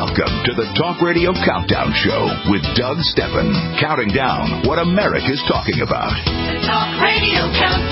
Welcome to the Talk Radio Countdown Show with Doug Stephan, counting down what America's talking about. Talk Radio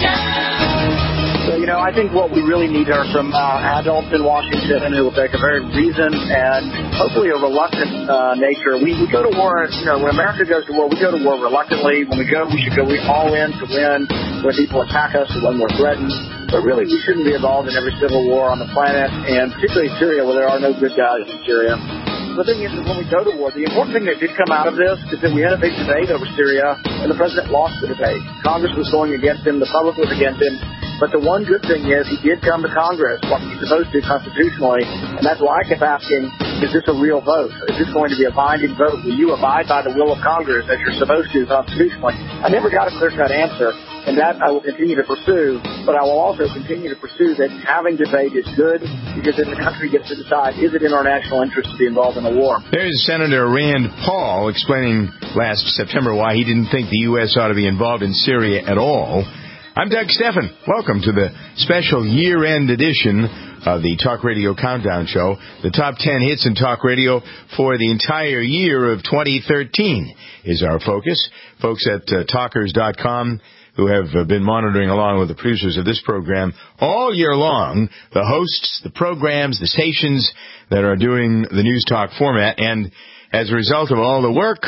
Countdown. So, I think what we really need are some adults in Washington who will take a very reasoned and hopefully a reluctant nature. We go to war, when America goes to war, we go to war reluctantly. When we should go all in to win when people attack us or when we're threatened. But really, we shouldn't be involved in every civil war on the planet, and particularly Syria, where there are no good guys in Syria. The thing is that when we go to war, the important thing that did come out of this is that we had a big debate over Syria, and the president lost the debate. Congress was going against him. The public was against him. But the one good thing is he did come to Congress like he's supposed to constitutionally, and that's why I kept asking, is this a real vote? Is this going to be a binding vote? Will you abide by the will of Congress as you're supposed to constitutionally? I never got a clear-cut answer, and that I will continue to pursue, but I will also continue to pursue that having debate is good because then the country gets to decide, is it in our national interest to be involved in a war? There's Senator Rand Paul explaining last September why he didn't think the U.S. ought to be involved in Syria at all. I'm Doug Stephan. Welcome to the special year-end edition of the Talk Radio Countdown Show, the top 10 hits in talk radio for the entire year of 2013 is our focus. Folks at talkers.com who have been monitoring along with the producers of this program all year long, the hosts, the programs, the stations that are doing the news talk format, and as a result of all the work,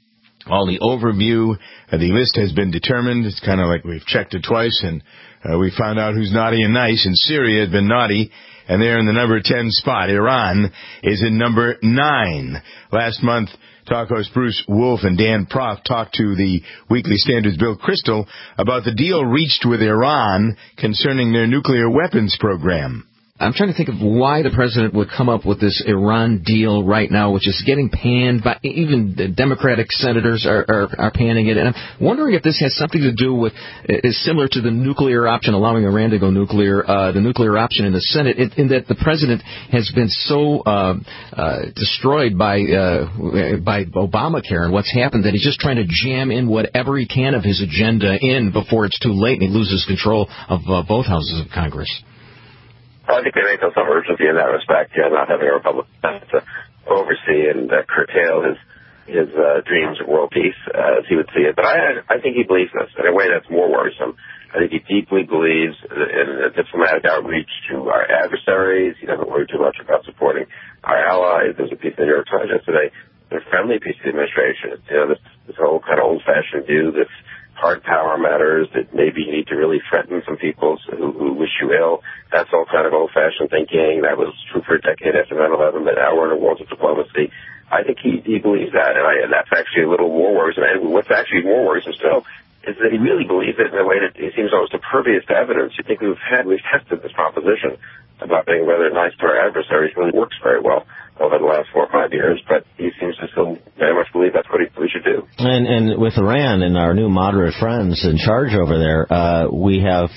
all the overview, the list has been determined. It's kind of like we've checked it twice, and we found out who's naughty and nice. And Syria has been naughty, and they're in the number 10 spot. Iran is in number 9. Last month, talk host Bruce Wolf and Dan Proft talked to the Weekly Standard's Bill Kristol about the deal reached with Iran concerning their nuclear weapons program. I'm trying to think of why the president would come up with this Iran deal right now, which is getting panned by even the Democratic senators are panning it. And I'm wondering if this has something to do with, is similar to the nuclear option, allowing Iran to go nuclear, the nuclear option in the Senate, in that the president has been so destroyed by Obamacare and what's happened that he's just trying to jam in whatever he can of his agenda in before it's too late and he loses control of both houses of Congress. I think they may feel some urgency in that respect, not having a Republican to oversee and curtail his dreams of world peace, as he would see it. But I think he believes this in a way that's more worrisome. I think he deeply believes in a diplomatic outreach to our adversaries. He doesn't worry too much about supporting our allies. There's a piece in the New York Times yesterday, a friendly piece of the administration. This whole kind of old-fashioned view that hard power matters, that maybe you need to really threaten some people who wish you ill. That's all kind of old-fashioned thinking. That was true for a decade after 9/11, but now we're in a world of diplomacy. I think he believes that, and that's actually a little more worrisome. And what's actually more worrisome still is that he really believes it in a way that it seems almost impervious to evidence. You think we've tested this proposition about being rather nice to our adversaries really works very well over the last 4 or 5 years, but he seems to still very much believe that's what we should do. And with Iran and our new moderate friends in charge over there, we have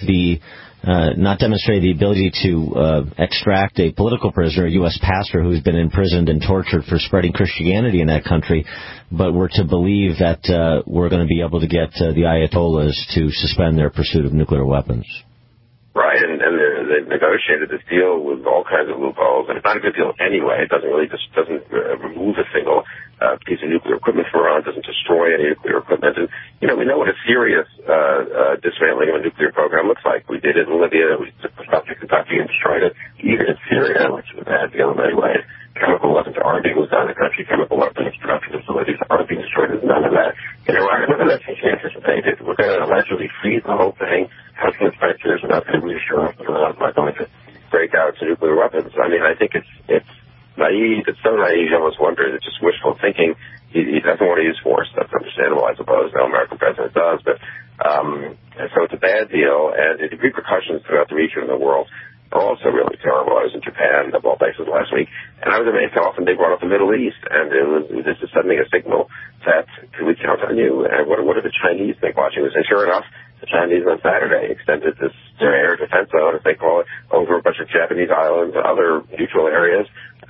not demonstrated the ability to extract a political prisoner, a U.S. pastor who's been imprisoned and tortured for spreading Christianity in that country, but we're to believe that we're going to be able to get the Ayatollahs to suspend their pursuit of nuclear weapons. Right, and they negotiated this deal with all kinds of loopholes, and it's not a good deal anyway. It doesn't remove a single piece of nuclear equipment from Iran, doesn't destroy any nuclear equipment. And, we know what a serious dismantling of a nuclear program looks like. We did it in Libya, we took it to Kentucky and destroyed it. Even in Syria, which is a bad deal in many ways, chemical weapons are being used down in the country, chemical weapons production facilities are being destroyed. There's none of that in Iran. None of that's anticipated. We're going to allegedly freeze the whole thing, have some inspectors, and that's going to reassure us that Iran's not going to break out to nuclear weapons. I mean, I think it's naive. It's so naive, you almost wonder. It's just wishful thinking. He doesn't want to use force. That's understandable, I suppose. No American president does. But so it's a bad deal, and the repercussions throughout the region and the world are also really terrible. I was in Japan, of all places, last week, and I was amazed how often they brought up the Middle East, and this is suddenly a signal that we count on you. And what do the Chinese think watching this? And sure enough, the Chinese on Saturday extended this air defense zone, as they call it, over a bunch of Japanese islands and other neutral areas.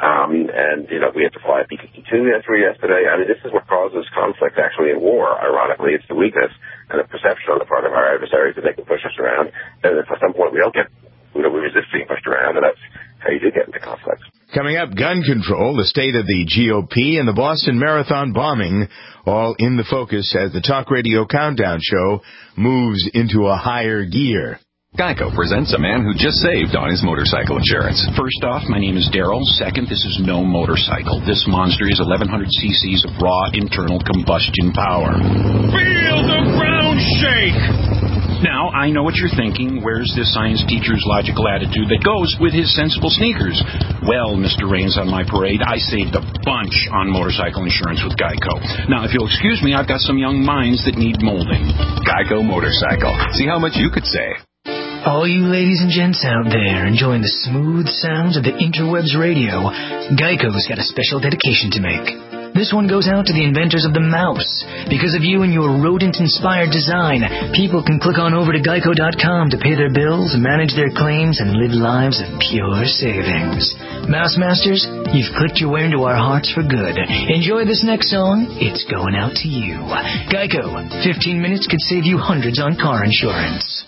And we had to fly a B-52 yesterday. I mean, this is what causes conflict, actually, in war. Ironically, it's the weakness and the perception on the part of our adversaries that they can push us around. And if at some point we don't get, we resist being pushed around, and that's how you do get into conflicts. Coming up, gun control, the state of the GOP, and the Boston Marathon bombing, all in the focus as the Talk Radio Countdown Show moves into a higher gear. Geico presents a man who just saved on his motorcycle insurance. First off, my name is Daryl. Second, this is no motorcycle. This monster is 1,100 cc's of raw internal combustion power. Feel the ground shake! Now, I know what you're thinking. Where's this science teacher's logical attitude that goes with his sensible sneakers? Well, Mr. Rains on my parade, I saved a bunch on motorcycle insurance with Geico. Now, if you'll excuse me, I've got some young minds that need molding. Geico Motorcycle. See how much you could save. All you ladies and gents out there enjoying the smooth sounds of the interwebs radio, Geico's got a special dedication to make. This one goes out to the inventors of the mouse. Because of you and your rodent-inspired design, people can click on over to Geico.com to pay their bills, manage their claims, and live lives of pure savings. Mouse Masters, you've clicked your way into our hearts for good. Enjoy this next song. It's going out to you. Geico, 15 minutes could save you hundreds on car insurance.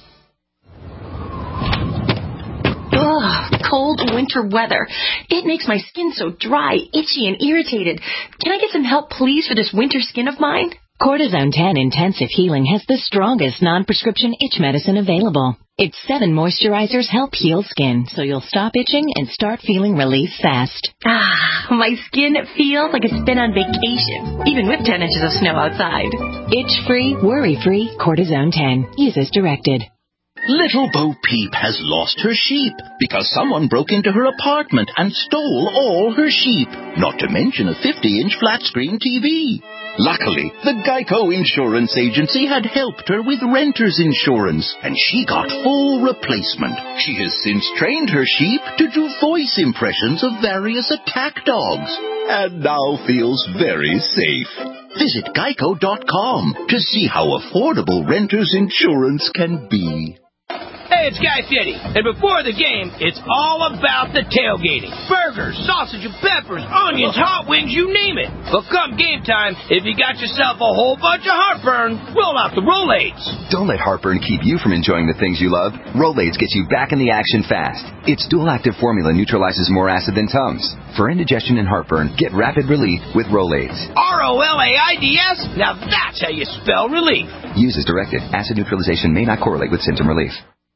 Ugh, cold winter weather. It makes my skin so dry, itchy, and irritated. Can I get some help, please, for this winter skin of mine? Cortisone 10 Intensive Healing has the strongest non-prescription itch medicine available. Its 7 moisturizers help heal skin, so you'll stop itching and start feeling relief fast. My skin feels like it's been on vacation, even with 10 inches of snow outside. Itch-free, worry-free Cortisone 10. Use as directed. Little Bo Peep has lost her sheep because someone broke into her apartment and stole all her sheep, not to mention a 50-inch flat-screen TV. Luckily, the Geico Insurance Agency had helped her with renter's insurance, and she got full replacement. She has since trained her sheep to do voice impressions of various attack dogs, and now feels very safe. Visit Geico.com to see how affordable renter's insurance can be. Hey, it's Guy Fieri, and before the game, it's all about the tailgating. Burgers, sausage and peppers, onions, hot wings, you name it. But come game time, if you got yourself a whole bunch of heartburn, roll out the Rolaids. Don't let heartburn keep you from enjoying the things you love. Rolaids gets you back in the action fast. Its dual-active formula neutralizes more acid than Tums. For indigestion and heartburn, get rapid relief with Rolaids. Rolaids? Now that's how you spell relief. Use as directed. Acid neutralization may not correlate with symptom relief.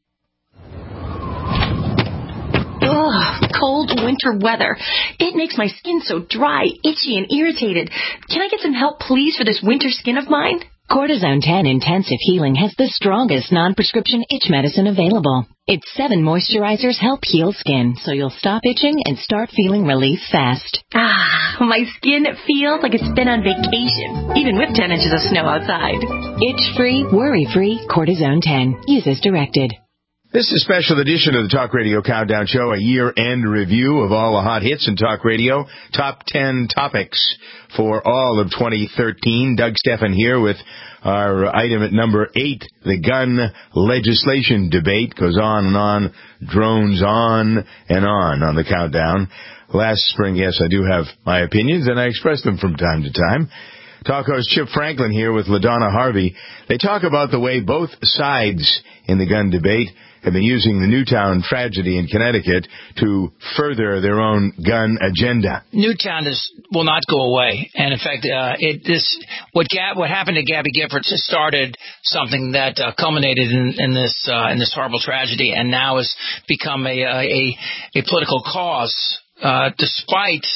Ugh, cold winter weather. It makes my skin so dry, itchy, and irritated. Can I get some help, please, for this winter skin of mine? Cortisone 10 Intensive Healing has the strongest non-prescription itch medicine available. Its 7 moisturizers help heal skin, so you'll stop itching and start feeling relief fast. My skin feels like it's been on vacation, even with 10 inches of snow outside. Itch-free, worry-free Cortisone 10. Use as directed. This is a special edition of the Talk Radio Countdown Show, a year-end review of all the hot hits in talk radio, top 10 topics for all of 2013. Doug Stephan here with our item at number 8, the gun legislation debate. Goes on and on, drones on and on the countdown. Last spring, yes, I do have my opinions, and I express them from time to time. Talk host Chip Franklin here with LaDonna Harvey. They talk about the way both sides in the gun debate have been using the Newtown tragedy in Connecticut to further their own gun agenda. Newtown will not go away, and in fact, what happened to Gabby Giffords started something that culminated in this horrible tragedy, and now has become a political cause, despite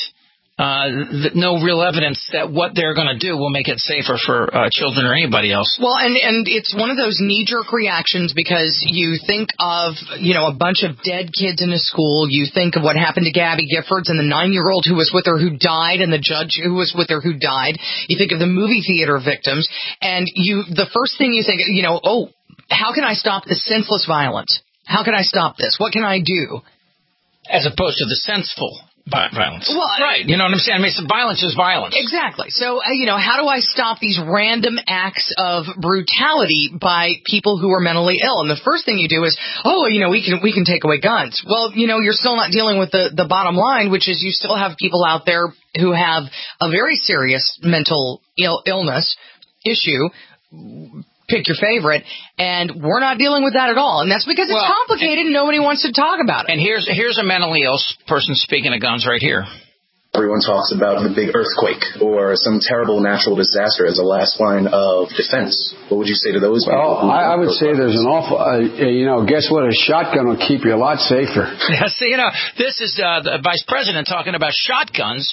no real evidence that what they're going to do will make it safer for children or anybody else. Well, and it's one of those knee-jerk reactions because you think of, a bunch of dead kids in a school. You think of what happened to Gabby Giffords and the 9-year-old who was with her who died and the judge who was with her who died. You think of the movie theater victims, and the first thing you think, how can I stop this senseless violence? How can I stop this? What can I do? As opposed to the senseful violence. Well, right. You know what I'm saying? I mean, violence is violence. Exactly. So, how do I stop these random acts of brutality by people who are mentally ill? And the first thing you do is, we can take away guns. Well, you're still not dealing with the bottom line, which is you still have people out there who have a very serious mental illness issue pick your favorite, and we're not dealing with that at all. And that's because it's complicated and nobody wants to talk about it. And here's a mentally ill person speaking of guns right here. Everyone talks about the big earthquake or some terrible natural disaster as a last line of defense. What would you say to those people? Well, I would say there's an awful, guess what? A shotgun will keep you a lot safer. See, this is the vice president talking about shotguns.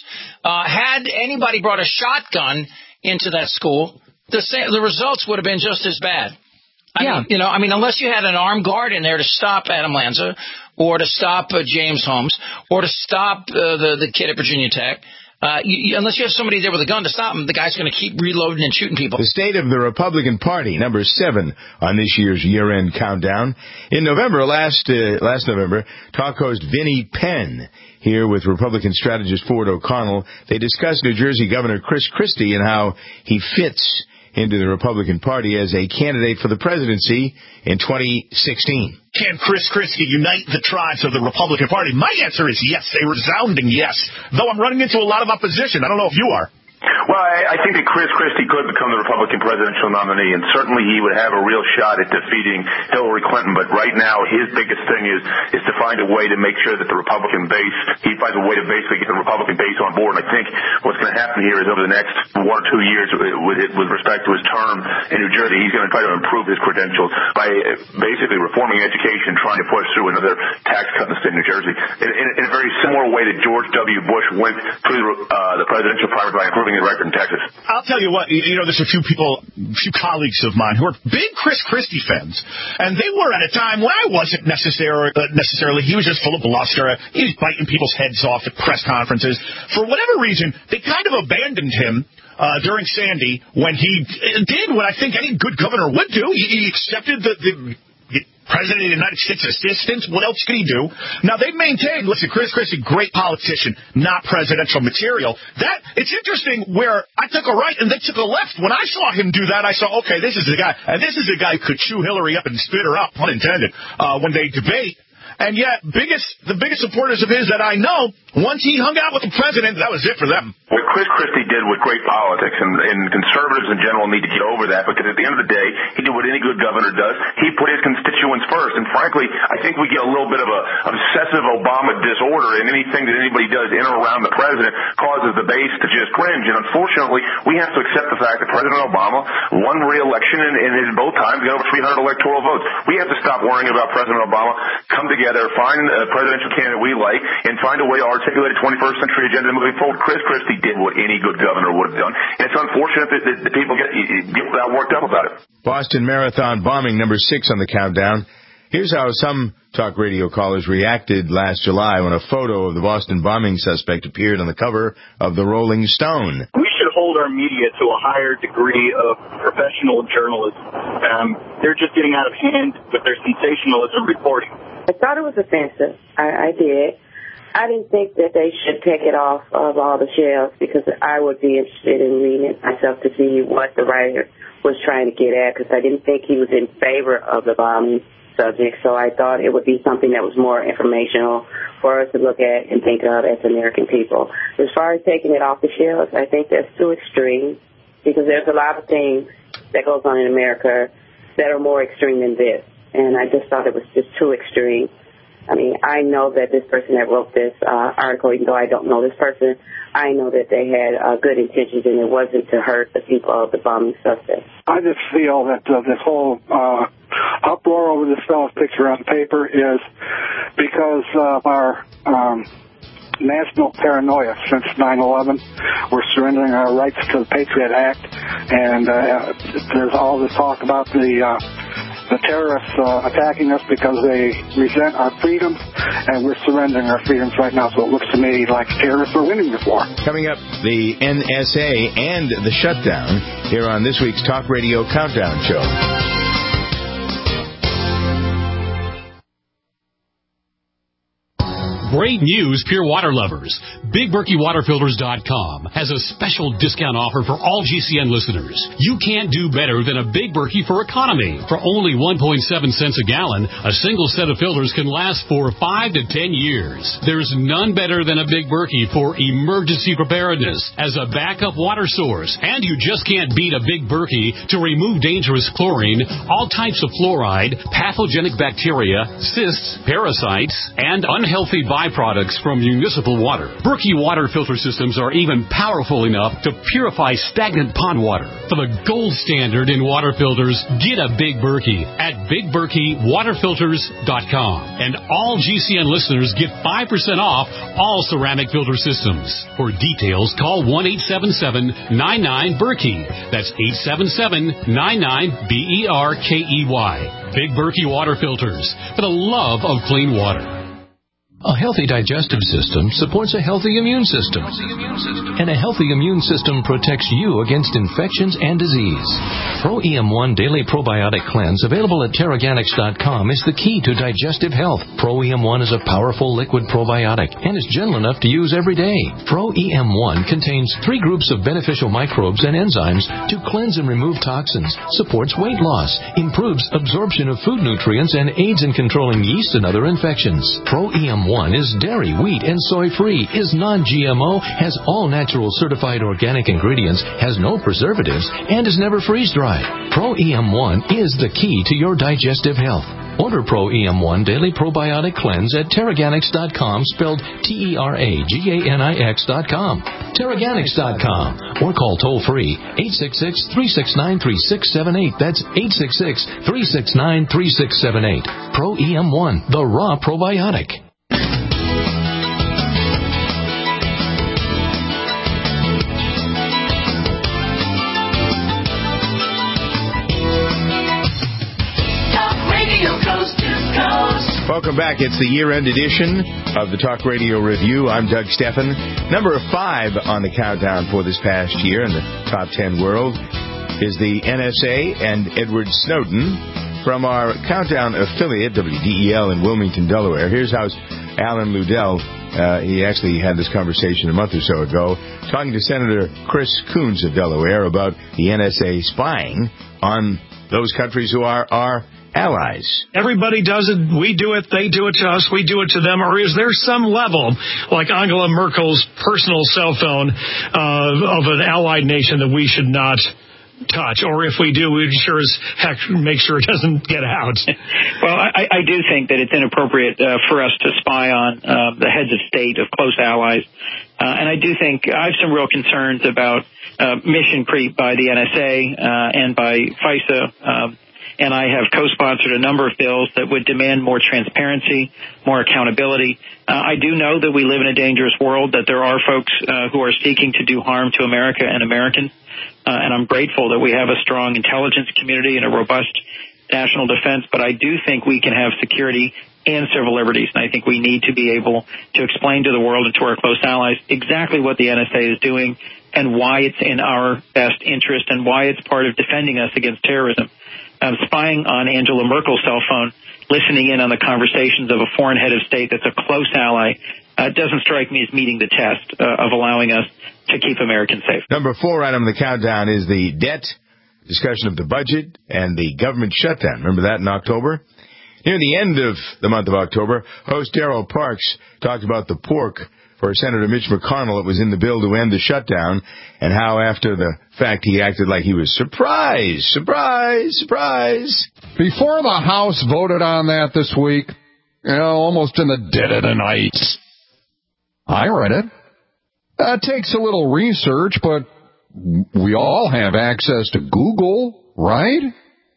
Had anybody brought a shotgun into that school, the results would have been just as bad. I mean, unless you had an armed guard in there to stop Adam Lanza, or to stop James Holmes, or to stop the kid at Virginia Tech. Unless you have somebody there with a gun to stop him, the guy's going to keep reloading and shooting people. The state of the Republican Party, number 7 on this year's year-end countdown. In November, last November, talk host Vinnie Penn here with Republican strategist Ford O'Connell, they discussed New Jersey Governor Chris Christie and how he fits into the Republican Party as a candidate for the presidency in 2016. Can Chris Christie unite the tribes of the Republican Party? My answer is yes, a resounding yes, though I'm running into a lot of opposition. I don't know if you are. Well, I think that Chris Christie could become the Republican presidential nominee, and certainly he would have a real shot at defeating Hillary Clinton. But right now, his biggest thing is to find a way to make sure that the Republican base, he finds a way to basically get the Republican base on board. And I think what's going to happen here is over the next 1 or 2 years, with respect to his term in New Jersey, he's going to try to improve his credentials by basically reforming education, trying to push through another tax cut in the state of New Jersey in a very similar way that George W. Bush went through the presidential primary by improving the record in Texas. I'll tell you what, there's a few colleagues of mine who are big Chris Christie fans, and they were at a time when I wasn't necessarily, he was just full of bluster. He was biting people's heads off at press conferences. For whatever reason, they kind of abandoned him during Sandy when he did what I think any good governor would do. He accepted the President of the United States assistance. What else could he do? Now, they've maintained, listen, Chris Christie, great politician, not presidential material. It's interesting where I took a right and they took a left. When I saw him do that, I saw, okay, this is the guy. And this is the guy who could chew Hillary up and spit her up, pun intended, when they debate. And yet, the biggest supporters of his that I know, once he hung out with the president, that was it for them. What Chris Christie did was great politics, and conservatives in general need to get over that, because at the end of the day, he did what any good governor does. He put his constituents first, and frankly, I think we get a little bit of a obsessive Obama disorder, and anything that anybody does in or around the president causes the base to just cringe. And unfortunately, we have to accept the fact that President Obama won re-election and in both times got over 300 electoral votes. We have to stop worrying about President Obama, come together, find a presidential candidate we like, and find a way to articulate a 21st century agenda moving forward. Chris Christie did what any good governor would have done, and it's unfortunate that people get that worked up about it. Boston Marathon bombing, number 6 on the countdown. Here's how some talk radio callers reacted last July when a photo of the Boston bombing suspect appeared on the cover of the Rolling Stone. We should hold our media to a higher degree of professional journalism. They're just getting out of hand with their sensationalism reporting. I thought it was offensive. I did. I didn't think that they should take it off of all the shelves because I would be interested in reading it myself to see what the writer was trying to get at, because I didn't think he was in favor of the bombing subject. So I thought it would be something that was more informational for us to look at and think of as American people. As far as taking it off the shelves, I think that's too extreme, because there's a lot of things that goes on in America that are more extreme than this. And I just thought it was just too extreme. I mean, I know that this person that wrote this article, even though I don't know this person, I know that they had good intentions, and it wasn't to hurt the people of the bombing suspect. I just feel that this whole uproar over this fellow's picture on paper is because of our national paranoia since 9/11. We're surrendering our rights to the Patriot Act, and there's all this talk about the terrorists attacking us because they resent our freedoms, and we're surrendering our freedoms right now. So it looks to me like terrorists are winning this war. Coming up, the NSA and the shutdown here on this week's Talk Radio Countdown Show. Great news, pure water lovers. BigBerkeyWaterFilters.com has a special discount offer for all GCN listeners. You can't do better than a Big Berkey for economy. For only 1.7 cents a gallon, a single set of filters can last for 5 to 10 years. There's none better than a Big Berkey for emergency preparedness as a backup water source. And you just can't beat a Big Berkey to remove dangerous chlorine, all types of fluoride, pathogenic bacteria, cysts, parasites, and unhealthy byproducts from municipal water. Berkey water filter systems are even powerful enough to purify stagnant pond water. For the gold standard in water filters, get a Big Berkey at BigBerkeyWaterFilters.com. And all GCN listeners get 5% off all ceramic filter systems. For details, call 1-877-99-BERKEY. That's 877-99-BERKEY. Big Berkey Water Filters, for the love of clean water. A healthy digestive system supports a healthy immune system. And a healthy immune system protects you against infections and disease. Pro EM1 Daily Probiotic Cleanse, available at Terraganics.com, is the key to digestive health. Pro EM1 is a powerful liquid probiotic and is gentle enough to use every day. Pro EM1 contains 3 groups of beneficial microbes and enzymes to cleanse and remove toxins, supports weight loss, improves absorption of food nutrients, and aids in controlling yeast and other infections. Pro EM1 is dairy, wheat, and soy-free, is non-GMO, has all natural certified organic ingredients, has no preservatives, and is never freeze-dried. Pro EM1 is the key to your digestive health. Order Pro EM1 Daily Probiotic Cleanse at Terraganics.com, spelled Terraganix.com. Terraganics.com. Or call toll-free 866-369-3678. That's 866-369-3678. Pro EM1, the raw probiotic. Welcome back. It's the year-end edition of the Talk Radio Review. I'm Doug Steffen. Number 5 on the countdown for this past year in the top 10 world is the NSA and Edward Snowden from our countdown affiliate, WDEL in Wilmington, Delaware. Here's how Alan Ludell, he actually had this conversation a month or so ago, talking to Senator Chris Coons of Delaware about the NSA spying on those countries who are our allies. Everybody does it. We do it. They do it to us. We do it to them. Or is there some level, like Angela Merkel's personal cell phone of an allied nation that we should not touch? Or if we do, we'd sure as heck make sure it doesn't get out. Well, I do think that it's inappropriate for us to spy on the heads of state of close allies. And I do think I have some real concerns about mission creep by the NSA and by FISA. And I have co-sponsored a number of bills that would demand more transparency, more accountability. I do know that we live in a dangerous world, that there are folks who are seeking to do harm to America and Americans. And I'm grateful that we have a strong intelligence community and a robust national defense. But I do think we can have security and civil liberties. And I think we need to be able to explain to the world and to our close allies exactly what the NSA is doing and why it's in our best interest and why it's part of defending us against terrorism. Spying on Angela Merkel's cell phone, listening in on the conversations of a foreign head of state that's a close ally, doesn't strike me as meeting the test of allowing us to keep Americans safe. Number 4 item on the countdown is the debt, discussion of the budget, and the government shutdown. Remember that in October? Near the end of the month of October, host Darrell Parks talked about the pork for Senator Mitch McConnell. It was in the bill to end the shutdown, and how after the fact he acted like he was surprised. Before the House voted on that this week, almost in the dead of the night, I read it. That takes a little research, but we all have access to Google, right?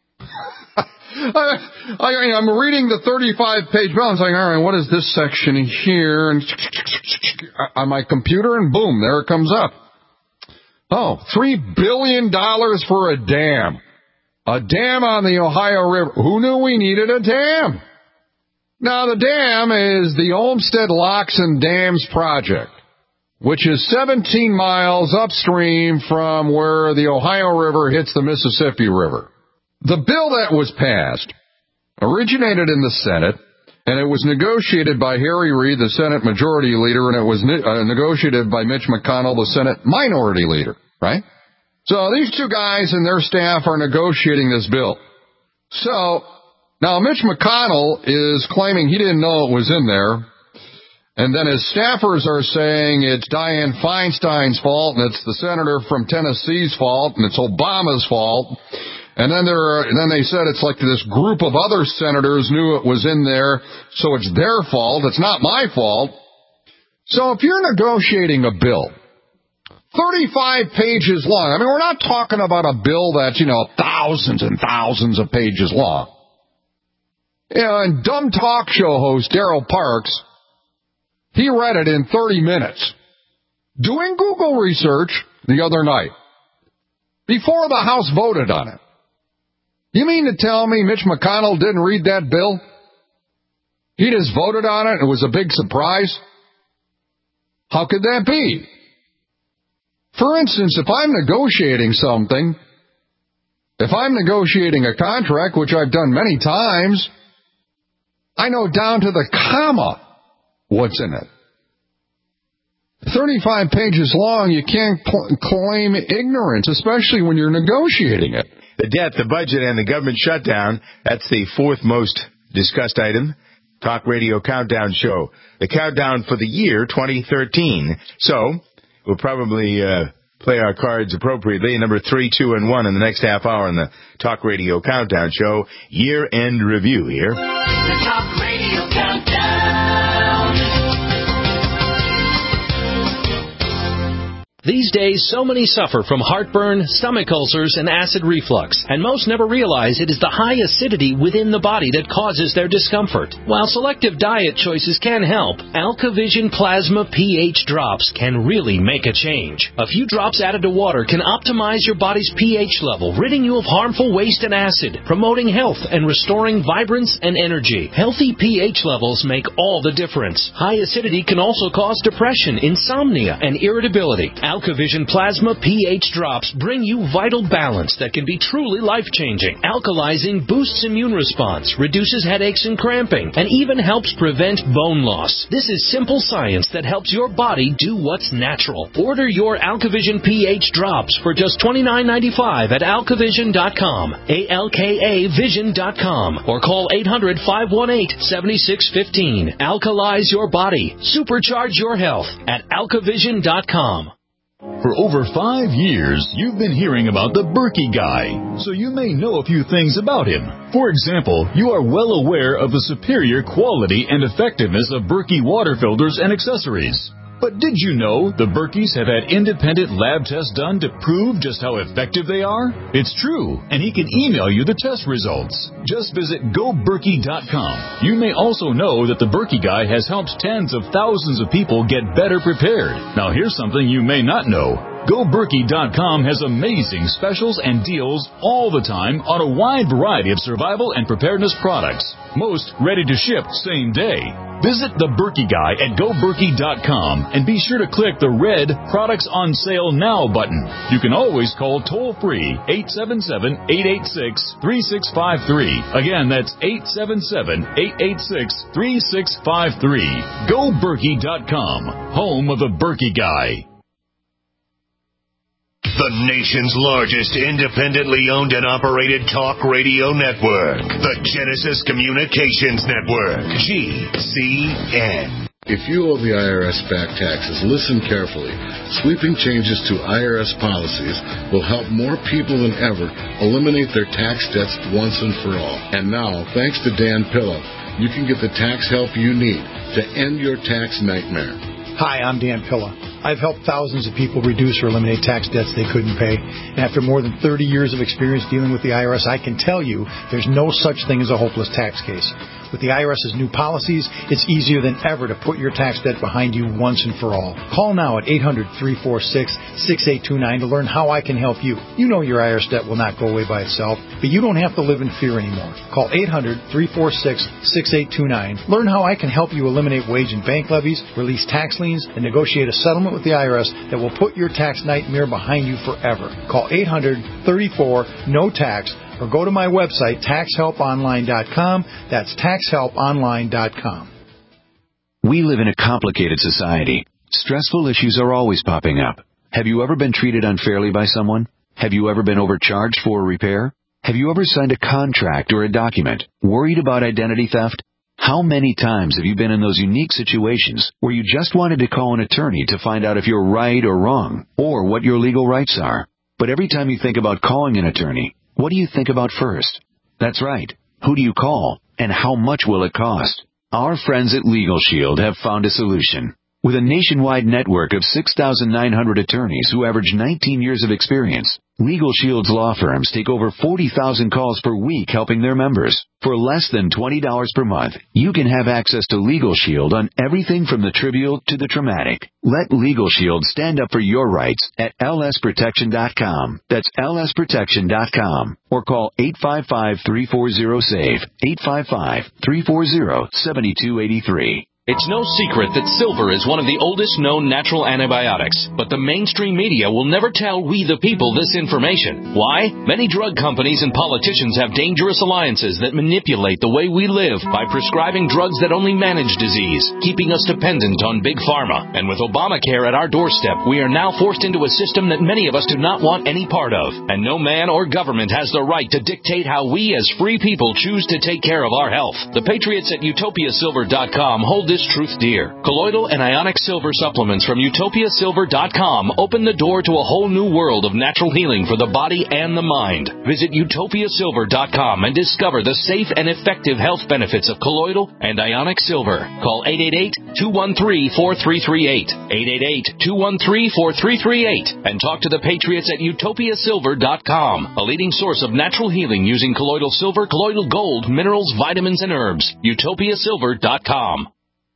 I'm reading the 35-page bill. I'm saying, all right, what is this section here? And on my computer, and boom, there it comes up. Oh, $3 billion for a dam. A dam on the Ohio River. Who knew we needed a dam? Now, the dam is the Olmsted Locks and Dams Project, which is 17 miles upstream from where the Ohio River hits the Mississippi River. The bill that was passed originated in the Senate And it was negotiated by Harry Reid, the Senate Majority Leader, and it was negotiated by Mitch McConnell, the Senate Minority Leader, right? So these two guys and their staff are negotiating this bill. So now Mitch McConnell is claiming he didn't know it was in there. And then his staffers are saying it's Dianne Feinstein's fault, and it's the senator from Tennessee's fault, and it's Obama's fault. And then they said it's like this group of other senators knew it was in there, so it's their fault. It's not my fault. So if you're negotiating a bill, 35 pages long, I mean, we're not talking about a bill that's, thousands and thousands of pages long. And dumb talk show host Daryl Parks, he read it in 30 minutes, doing Google research the other night, before the House voted on it. You mean to tell me Mitch McConnell didn't read that bill? He just voted on it and it was a big surprise? How could that be? For instance, if I'm negotiating something, if I'm negotiating a contract, which I've done many times, I know down to the comma what's in it. 35 pages long, you can't claim ignorance, especially when you're negotiating it. The debt, the budget, and the government shutdown, that's the fourth most discussed item. Talk Radio Countdown Show. The countdown for the year 2013. So, we'll probably play our cards appropriately. Number 3, 2, and 1 in the next half hour on the Talk Radio Countdown Show. Year-end review here. The Talk Radio Countdown. These days, so many suffer from heartburn, stomach ulcers, and acid reflux, and most never realize it is the high acidity within the body that causes their discomfort. While selective diet choices can help, AlkaVision Plasma pH drops can really make a change. A few drops added to water can optimize your body's pH level, ridding you of harmful waste and acid, promoting health and restoring vibrance and energy. Healthy pH levels make all the difference. High acidity can also cause depression, insomnia, and irritability. AlkaVision Plasma pH drops bring you vital balance that can be truly life-changing. Alkalizing boosts immune response, reduces headaches and cramping, and even helps prevent bone loss. This is simple science that helps your body do what's natural. Order your AlkaVision pH drops for just $29.95 at alkavision.com, ALKAvision.com, or call 800-518-7615. Alkalize your body. Supercharge your health at alkavision.com. For over 5 years, you've been hearing about the Berkey Guy, so you may know a few things about him. For example, you are well aware of the superior quality and effectiveness of Berkey water filters and accessories. But did you know the Berkeys have had independent lab tests done to prove just how effective they are? It's true, and he can email you the test results. Just visit GoBerkey.com. You may also know that the Berkey Guy has helped tens of thousands of people get better prepared. Now here's something you may not know. GoBerkey.com has amazing specials and deals all the time on a wide variety of survival and preparedness products. Most ready to ship same day. Visit the Berkey Guy at GoBerkey.com and be sure to click the red Products on Sale Now button. You can always call toll-free 877-886-3653. Again, that's 877-886-3653. GoBerkey.com, home of the Berkey Guy. The nation's largest independently owned and operated talk radio network. The Genesis Communications Network. GCN. If you owe the IRS back taxes, listen carefully. Sweeping changes to IRS policies will help more people than ever eliminate their tax debts once and for all. And now, thanks to Dan Pilla, you can get the tax help you need to end your tax nightmare. Hi, I'm Dan Pilla. I've helped thousands of people reduce or eliminate tax debts they couldn't pay. And after more than 30 years of experience dealing with the IRS, I can tell you there's no such thing as a hopeless tax case. With the IRS's new policies, it's easier than ever to put your tax debt behind you once and for all. Call now at 800-346-6829 to learn how I can help you. You know your IRS debt will not go away by itself, but you don't have to live in fear anymore. Call 800-346-6829. Learn how I can help you eliminate wage and bank levies, release tax liens, and negotiate a settlement with the IRS that will put your tax nightmare behind you forever. Call 800-34-NO-TAX. or go to my website, taxhelponline.com. That's taxhelponline.com. We live in a complicated society. Stressful issues are always popping up. Have you ever been treated unfairly by someone? Have you ever been overcharged for a repair? Have you ever signed a contract or a document? Worried about identity theft? How many times have you been in those unique situations where you just wanted to call an attorney to find out if you're right or wrong, or what your legal rights are? But every time you think about calling an attorney, what do you think about first? That's right. Who do you call, and how much will it cost? Our friends at Legal Shield have found a solution. With a nationwide network of 6,900 attorneys who average 19 years of experience, Legal Shield's law firms take over 40,000 calls per week helping their members. For less than $20 per month, you can have access to Legal Shield on everything from the trivial to the traumatic. Let Legal Shield stand up for your rights at lsprotection.com. That's lsprotection.com. Or call 855-340-SAVE, 855-340-7283. It's no secret that silver is one of the oldest known natural antibiotics, but the mainstream media will never tell we the people this information. Why? Many drug companies and politicians have dangerous alliances that manipulate the way we live by prescribing drugs that only manage disease, keeping us dependent on big pharma. And with Obamacare at our doorstep, we are now forced into a system that many of us do not want any part of. And no man or government has the right to dictate how we as free people choose to take care of our health. The patriots at utopiasilver.com hold this truth dear. Colloidal and ionic silver supplements from utopiasilver.com open the door to a whole new world of natural healing for the body and the mind. Visit utopiasilver.com and discover the safe and effective health benefits of colloidal and ionic silver. Call 888-213-4338, 888-213-4338, and talk to the patriots at utopiasilver.com, a leading source of natural healing using colloidal silver, colloidal gold, minerals, vitamins, and herbs. utopiasilver.com.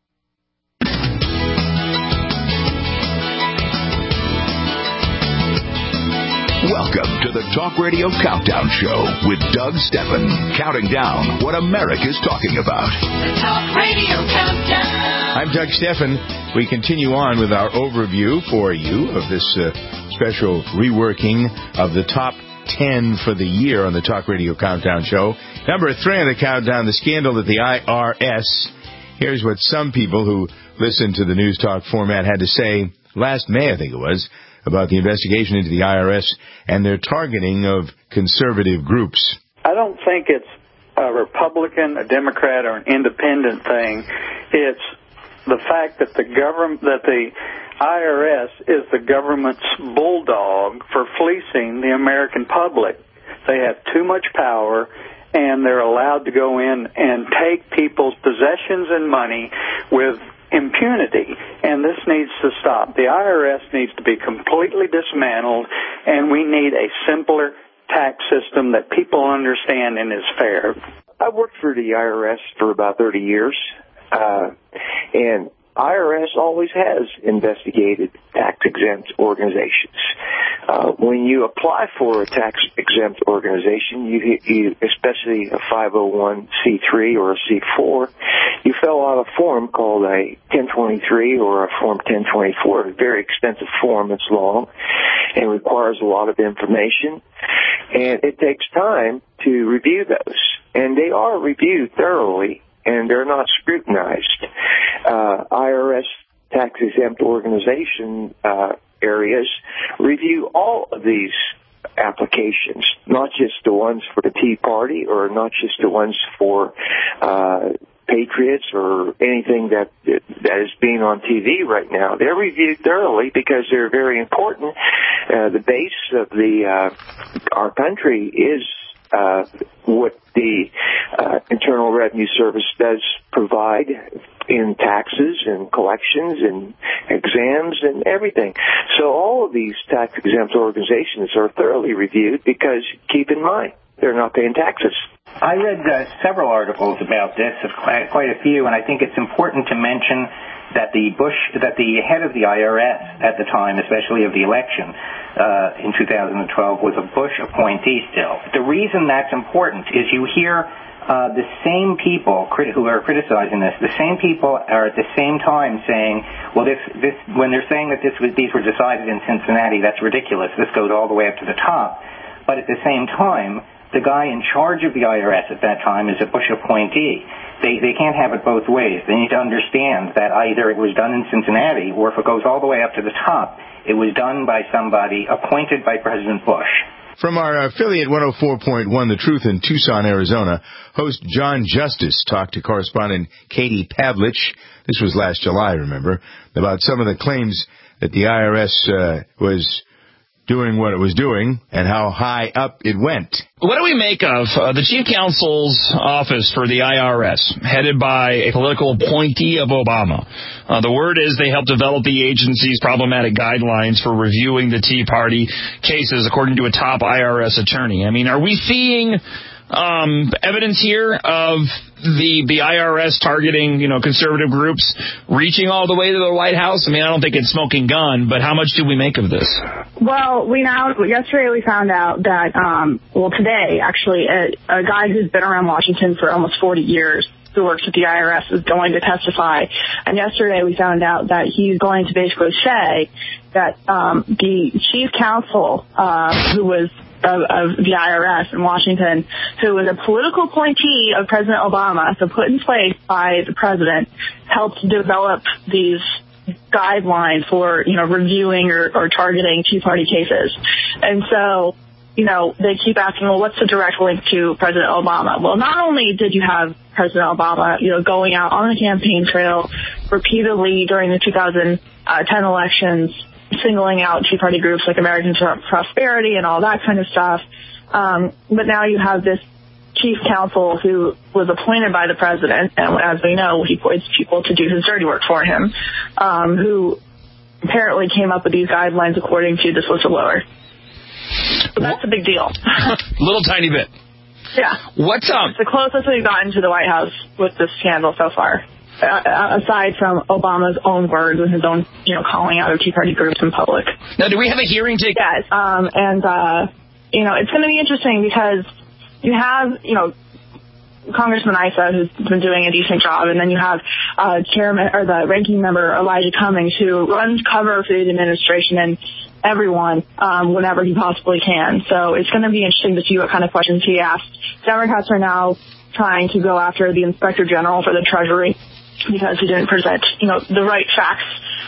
Welcome to the Talk Radio Countdown Show with Doug Stephan, counting down what America's talking about. The Talk Radio Countdown. I'm Doug Stephan. We continue on with our overview for you of this special reworking of the top 10 for the year on the Talk Radio Countdown Show. Number 3 on the countdown, the scandal at the IRS. Here's what some people who listen to the News Talk format had to say last May, I think it was, about the investigation into the IRS and their targeting of conservative groups. I don't think it's a Republican, a Democrat, or an independent thing. It's the fact that the IRS is the government's bulldog for fleecing the American public. They have too much power, and they're allowed to go in and take people's possessions and money with impunity, and this needs to stop. The IRS needs to be completely dismantled, and we need a simpler tax system that people understand and is fair. I've worked for the IRS for about 30 years, and IRS always has investigated tax-exempt organizations. When you apply for a tax-exempt organization, you especially a 501c3 or a C4, you fill out a form called a 1023 or a Form 1024, a very extensive form. It's long and requires a lot of information, and it takes time to review those. And they are reviewed thoroughly, and they're not scrutinized. IRS tax-exempt organization areas review all of these applications, not just the ones for the Tea Party or not just the ones for patriots or anything that is being on TV right now. They're reviewed thoroughly because they're very important. The base of our country is what the Internal Revenue Service does provide in taxes and collections and exams and everything. So all of these tax-exempt organizations are thoroughly reviewed because, keep in mind, they're not paying taxes. I read several articles about this, quite a few, and I think it's important to mention that the head of the IRS at the time, especially of the election in 2012, was a Bush appointee still. The reason that's important is you hear the same people who are criticizing this, the same people are at the same time saying, well, this when they're saying that these were decided in Cincinnati, that's ridiculous. This goes all the way up to the top. But at the same time, the guy in charge of the IRS at that time is a Bush appointee. They can't have it both ways. They need to understand that either it was done in Cincinnati, or if it goes all the way up to the top, it was done by somebody appointed by President Bush. From our affiliate 104.1 The Truth in Tucson, Arizona, host John Justice talked to correspondent Katie Pavlich, this was last July, remember, about some of the claims that the IRS was doing what it was doing and how high up it went. What do we make of the Chief Counsel's office for the IRS, headed by a political appointee of Obama? The word is they helped develop the agency's problematic guidelines for reviewing the Tea Party cases, according to a top IRS attorney. I mean, are we seeing evidence here of the IRS targeting, conservative groups reaching all the way to the White House? I mean, I don't think it's smoking gun, but how much do we make of this? Well, yesterday we found out that, today, actually, a guy who's been around Washington for almost 40 years who works with the IRS is going to testify. And yesterday we found out that he's going to basically say that the chief counsel who was of the IRS in Washington, who was a political appointee of President Obama, so put in place by the president, helped develop these guidelines for, reviewing or targeting Tea Party cases. And so, they keep asking, well, what's the direct link to President Obama? Well, not only did you have President Obama, going out on the campaign trail repeatedly during the 2010 elections, singling out Tea Party groups like Americans for Prosperity and all that kind of stuff. But now you have this chief counsel who was appointed by the president, and as we know, he appoints people to do his dirty work for him, who apparently came up with these guidelines according to this whistleblower. So that's a big deal. Little tiny bit. Yeah. What's up? It's the closest we've gotten to the White House with this scandal so far. Aside from Obama's own words and his own, calling out of Tea Party groups in public. Now, do we have a hearing take? Yes. It's going to be interesting because you have, Congressman Issa, who's been doing a decent job, and then you have Chairman or the ranking member Elijah Cummings, who runs cover for the administration and everyone whenever he possibly can. So it's going to be interesting to see what kind of questions he asks. Democrats are now trying to go after the Inspector General for the Treasury because he didn't present, the right facts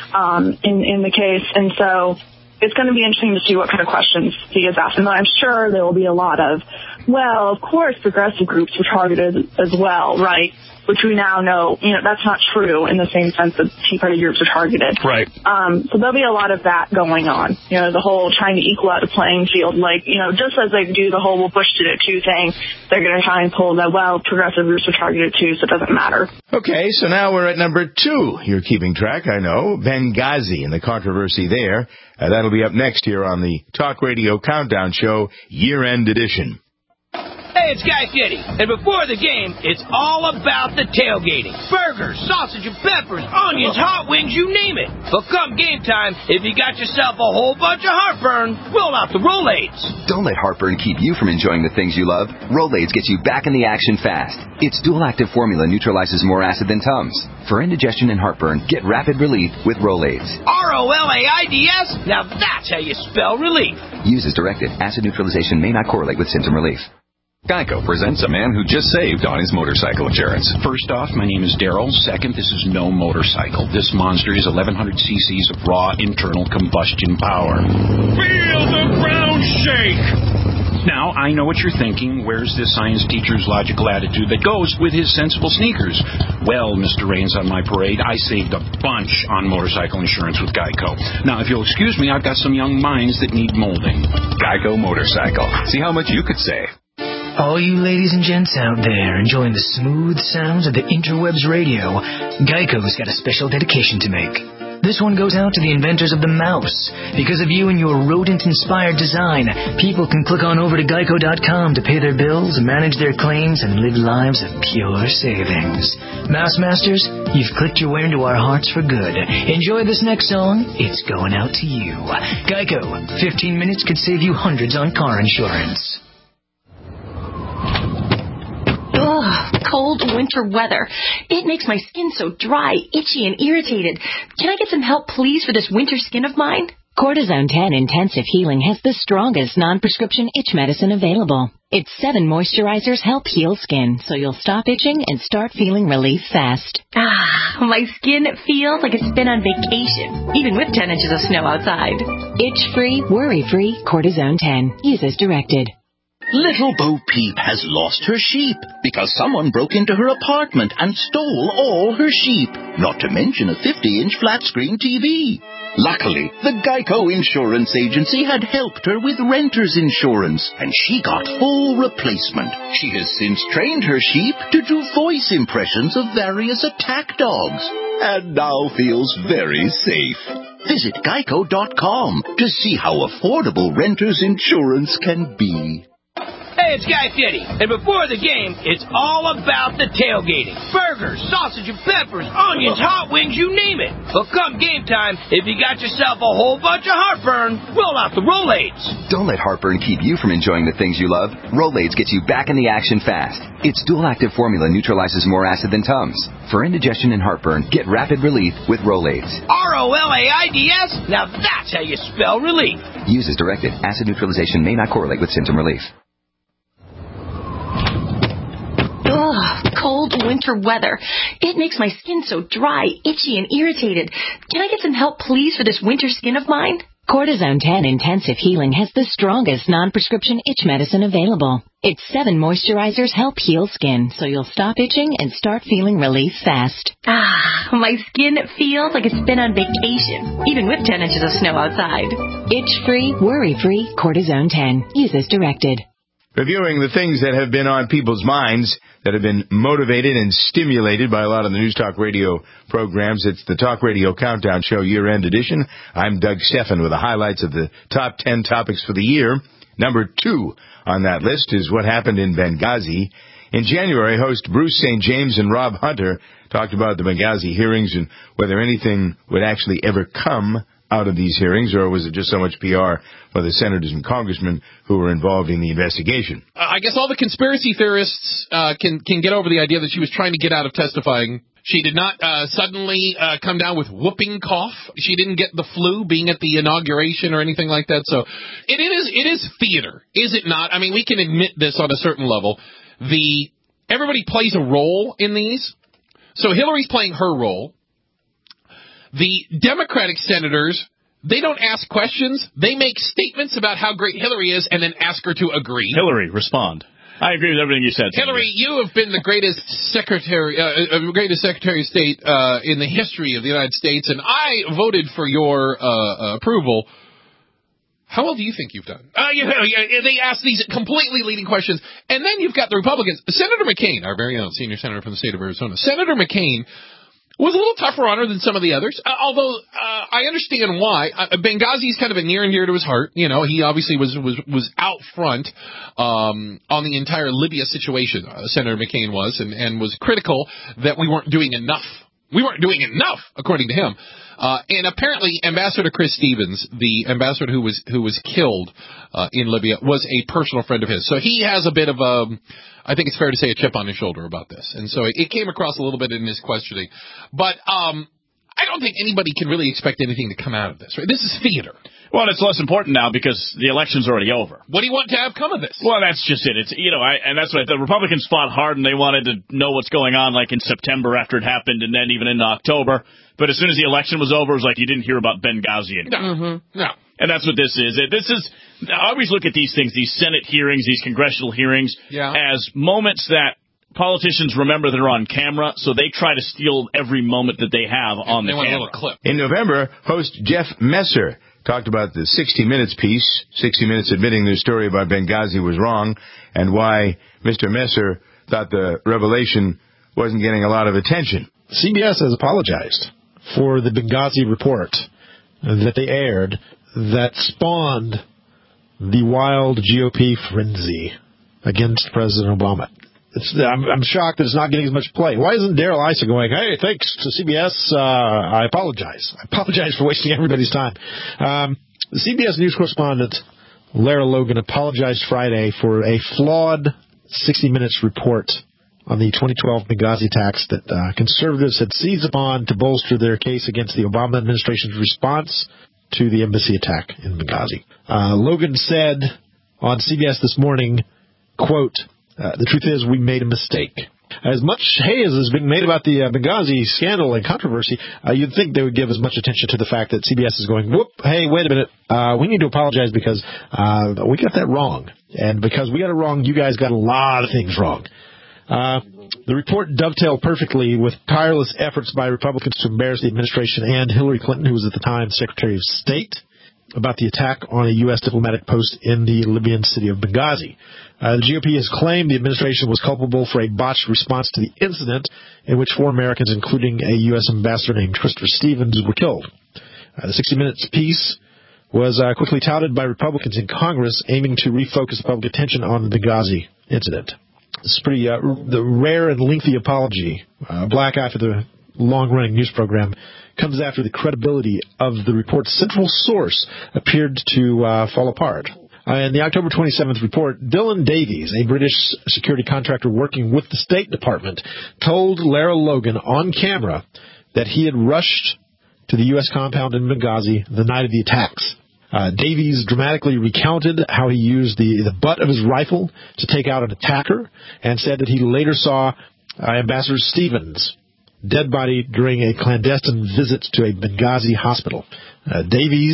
in the case. And so it's going to be interesting to see what kind of questions he is asking. But I'm sure there will be a lot of, well, of course, progressive groups were targeted as well, right? Which we now know, that's not true in the same sense that Tea Party groups are targeted. Right. So there'll be a lot of that going on. The whole trying to equal out the playing field. Like, just as they do the whole, well, Bush did it too thing, they're going to try and pull that, well, progressive groups are targeted too, so it doesn't matter. Okay, so now we're at number 2. You're keeping track, I know. Benghazi and the controversy there. That'll be up next here on the Talk Radio Countdown Show, Year-End Edition. Hey, it's Guy Fieri, and before the game, it's all about the tailgating. Burgers, sausage and peppers, onions, hot wings, you name it. But come game time, if you got yourself a whole bunch of heartburn, roll out the Rolaids. Don't let heartburn keep you from enjoying the things you love. Rolaids gets you back in the action fast. Its dual-active formula neutralizes more acid than Tums. For indigestion and heartburn, get rapid relief with Rolaids. Rolaids? Now that's how you spell relief. Use as directed. Acid neutralization may not correlate with symptom relief. Geico presents a man who just saved on his motorcycle insurance. First off, my name is Daryl. Second, this is no motorcycle. This monster is 1,100 cc's of raw internal combustion power. Feel the ground shake! Now, I know what you're thinking. Where's this science teacher's logical attitude that goes with his sensible sneakers? Well, Mr. Rains on my parade, I saved a bunch on motorcycle insurance with Geico. Now, if you'll excuse me, I've got some young minds that need molding. Geico Motorcycle. See how much you could save. All you ladies and gents out there enjoying the smooth sounds of the interwebs radio, Geico's got a special dedication to make. This one goes out to the inventors of the mouse. Because of you and your rodent-inspired design, people can click on over to Geico.com to pay their bills, manage their claims, and live lives of pure savings. Mouse Masters, you've clicked your way into our hearts for good. Enjoy this next song. It's going out to you. Geico, 15 minutes could save you hundreds on car insurance. Ugh, cold winter weather. It makes my skin so dry, itchy, and irritated. Can I get some help, please, for this winter skin of mine? Cortisone 10 Intensive Healing has the strongest non-prescription itch medicine available. Its 7 moisturizers help heal skin, so you'll stop itching and start feeling relief fast. My skin feels like it's been on vacation, even with 10 inches of snow outside. Itch-free, worry-free Cortisone 10. Use as directed. Little Bo Peep has lost her sheep because someone broke into her apartment and stole all her sheep, not to mention a 50-inch flat-screen TV. Luckily, the Geico Insurance Agency had helped her with renter's insurance, and she got full replacement. She has since trained her sheep to do voice impressions of various attack dogs, and now feels very safe. Visit Geico.com to see how affordable renter's insurance can be. Hey, it's Guy Fieri, and before the game, it's all about the tailgating. Burgers, sausage and peppers, onions, hot wings, you name it. But come game time, if you got yourself a whole bunch of heartburn, roll out the Rolaids. Don't let heartburn keep you from enjoying the things you love. Rolaids gets you back in the action fast. Its dual-active formula neutralizes more acid than Tums. For indigestion and heartburn, get rapid relief with Rolaids. Rolaids? Now that's how you spell relief. Use as directed. Acid neutralization may not correlate with symptom relief. Ugh, cold winter weather. It makes my skin so dry, itchy, and irritated. Can I get some help, please, for this winter skin of mine? Cortisone 10 Intensive Healing has the strongest non-prescription itch medicine available. Its 7 moisturizers help heal skin, so you'll stop itching and start feeling relief fast. My skin feels like it's been on vacation, even with 10 inches of snow outside. Itch-free, worry-free Cortisone 10. Use as directed. Reviewing the things that have been on people's minds, that have been motivated and stimulated by a lot of the News Talk Radio programs. It's the Talk Radio Countdown Show year-end edition. I'm Doug Stephan with the highlights of the top 10 topics for the year. Number 2 on that list is what happened in Benghazi. In January, host Bruce St. James and Rob Hunter talked about the Benghazi hearings and whether anything would actually ever come out of these hearings, or was it just so much PR for the senators and congressmen who were involved in the investigation? I guess all the conspiracy theorists can get over the idea that she was trying to get out of testifying. She did not suddenly come down with whooping cough. She didn't get the flu being at the inauguration or anything like that. So it is theater, is it not? I mean, we can admit this on a certain level. Everybody plays a role in these. So Hillary's playing her role. The Democratic senators, they don't ask questions. They make statements about how great Hillary is and then ask her to agree. Hillary, respond. I agree with everything you said. Hillary, you have been the greatest Secretary of State in the history of the United States, and I voted for your approval. How well do you think you've done? They ask these completely leading questions. And then you've got the Republicans. Senator McCain, our very own senior senator from the state of Arizona, Senator McCain was a little tougher on her than some of the others, although I understand why. Benghazi is kind of a near and dear to his heart. You know, he obviously was out front on the entire Libya situation, Senator McCain was, and was critical that we weren't doing enough. We weren't doing enough, according to him. And apparently, Ambassador Chris Stevens, the ambassador who was killed in Libya, was a personal friend of his. So he has a bit of I think it's fair to say, a chip on his shoulder about this. And so it came across a little bit in his questioning. But I don't think anybody can really expect anything to come out of this. Right? This is theater. Well, it's less important now because the election's already over. What do you want to have come of this? Well, that's just it. It's and that's what the Republicans fought hard, and they wanted to know what's going on, like in September after it happened, and then even into October. But as soon as the election was over, it was like you didn't hear about Benghazi anymore. No. And that's what this is. I always look at these things, these Senate hearings, these congressional hearings, as moments that politicians remember that are on camera, so they try to steal every moment that they have on the camera. A little clip. In November, host Jeff Messer talked about the 60 Minutes piece, 60 Minutes admitting their story about Benghazi was wrong, and why Mr. Messer thought the revelation wasn't getting a lot of attention. CBS has apologized for the Benghazi report that they aired that spawned the wild GOP frenzy against President Obama. I'm shocked that it's not getting as much play. Why isn't Darrell Issa going, hey, thanks to CBS, I apologize. I apologize for wasting everybody's time. The CBS News correspondent, Lara Logan, apologized Friday for a flawed 60 Minutes report on the 2012 Benghazi attacks that conservatives had seized upon to bolster their case against the Obama administration's response to the embassy attack in Benghazi. Logan said on CBS this morning, quote, the truth is we made a mistake. As much hay as has been made about the Benghazi scandal and controversy, you'd think they would give as much attention to the fact that CBS is going, whoop, hey, wait a minute, we need to apologize because we got that wrong. And because we got it wrong, you guys got a lot of things wrong. The report dovetailed perfectly with tireless efforts by Republicans to embarrass the administration and Hillary Clinton, who was at the time Secretary of State, about the attack on a U.S. diplomatic post in the Libyan city of Benghazi. The GOP has claimed the administration was culpable for a botched response to the incident in which 4 Americans, including a U.S. ambassador named Christopher Stevens, were killed. The 60 Minutes piece was quickly touted by Republicans in Congress, aiming to refocus public attention on the Benghazi incident. This is pretty the rare and lengthy apology, black eye for the long-running news program, comes after the credibility of the report's central source appeared to fall apart. In the October 27th report, Dylan Davies, a British security contractor working with the State Department, told Lara Logan on camera that he had rushed to the U.S. compound in Benghazi the night of the attacks. Davies dramatically recounted how he used the butt of his rifle to take out an attacker and said that he later saw Ambassador Stevens' dead body during a clandestine visit to a Benghazi hospital. Mr.